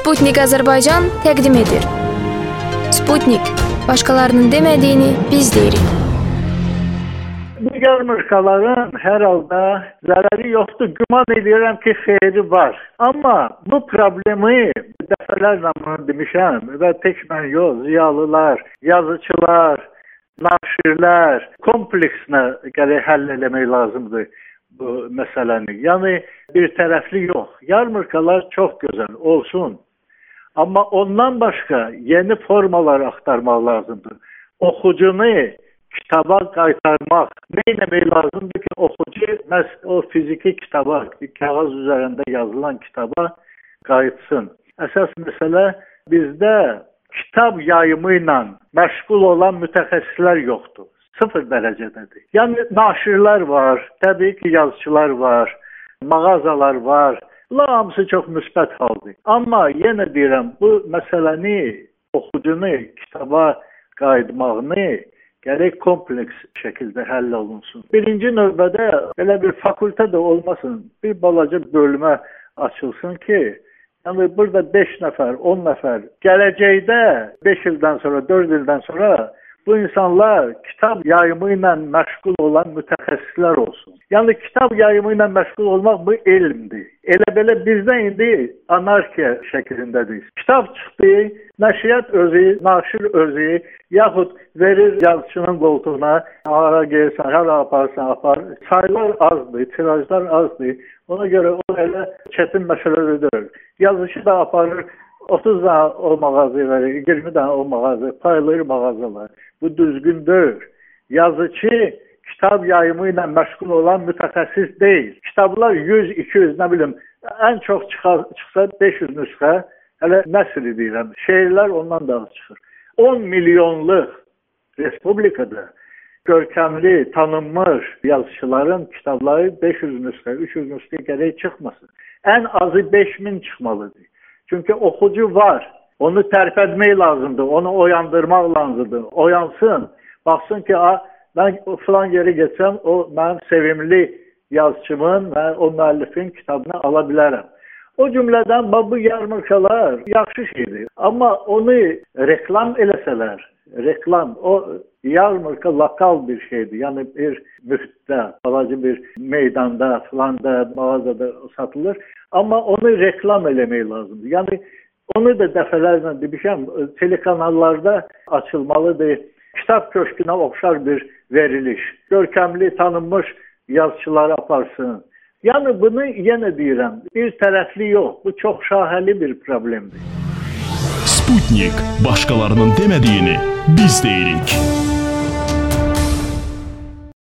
Sputnik Azərbaycan təqdim edir. Sputnik, başqalarının demədiyini biz deyirik. Bu yarmarkaların hər halda zərəri yoxdur. Güman edirəm ki, xeyri var. Amma bu problemi dəfələrlə demişəm və tək mən yox, ziyalılar, yazıçılar, naşirlər kompleksinə gərək həll eləmək lazımdır bu məsələni. Yəni bir tərəfli yox. Yarmarkalar çox gözəl olsun. Amma ondan başqa yeni formalar axtarmaq lazımdır. Oxucunu kitaba qaytarmaq. Nə etmək lazımdır ki, oxucu o fiziki kitaba, kağız üzərində yazılan kitaba qayıtsın. Əsas məsələ bizdə kitab yayımı ilə məşğul olan mütəxəssislər yoxdur. 0 dərəcədədir. Yəni naşirlər var, təbii ki, yazıçılar var, mağazalar var. Bunlar hamısı çox müsbət haldır. Amma yenə deyirəm, bu məsələni oxucunu kitaba qayıtmağını gərək kompleks şəkildə həll olunsun. Birinci növbədə belə bir fakültə də olmasın, bir balaca bölmə açılsın ki, yəni burada 5 nəfər, 10 nəfər, gələcəkdə 5 ildən sonra, 4 ildən sonra bu insanlar kitab yayımı ilə məşğul olan mütəxəssislər olsun. Yəni kitab yayımı ilə məşğul olmaq bu elmdir. Elə belə bizdə indi anarxiya şəklindədir. Kitab çıxdı, nəşriyyat özü, naşir özü, yaxud verir yazıçının qoltuğuna, hara gelsən, hara aparsan, apar. Saylar azdır, tirajlar azdır. Ona görə o elə çətin məsələdir. Yazıcı da aparır, 30 dənə o mağazaya verir, 20 dənə o mağazaya, paylayır mağazalar. Bu düzgün deyil. Yazıcı kitab yayımı ilə məşğul olan mütəxəssis deyil. Kitablar 100, 200, nə bilim, ən çox çıxsa 500 nüsxə, hələ nəsr edirəm. Şeirlər ondan daha çıxır. 10 milyonluq respublikada görkəmli, tanınmış yazıçıların kitabları 500 nüsxə, 300 nüsxə gərək çıxmasın. Ən azı 5000 çıxmalıdır. Çünki oxucu var. Onu tərpətmək lazımdır, onu oyandırmaq lazımdır. Oyansın, baxsın ki, mən filan yeri geçsəm, o mənim sevimli yazıçımın və o müəllifin kitabını ala bilərəm. O cümlədən bu yarmarkalar yaxşı şeydir. Amma onu reklam eləsələr, reklam, o yarmarka lokal bir şeydir. Yəni bir müftdə, balaca bir meydanda, filan da, mağazada satılır. Amma onu reklam eləmək lazımdır. Yəni onu da dəfələrlə demişəm, telekanallarda açılmalıdır. Kitab köşkünə oxşar bir veriliş. Görkəmli, tanınmış yazıçıları aparsın. Yəni bunu yenə deyirəm, bir tərəfli yox, bu çox şahəli bir problemdir. Sputnik, başqalarının demədiyini biz deyirik.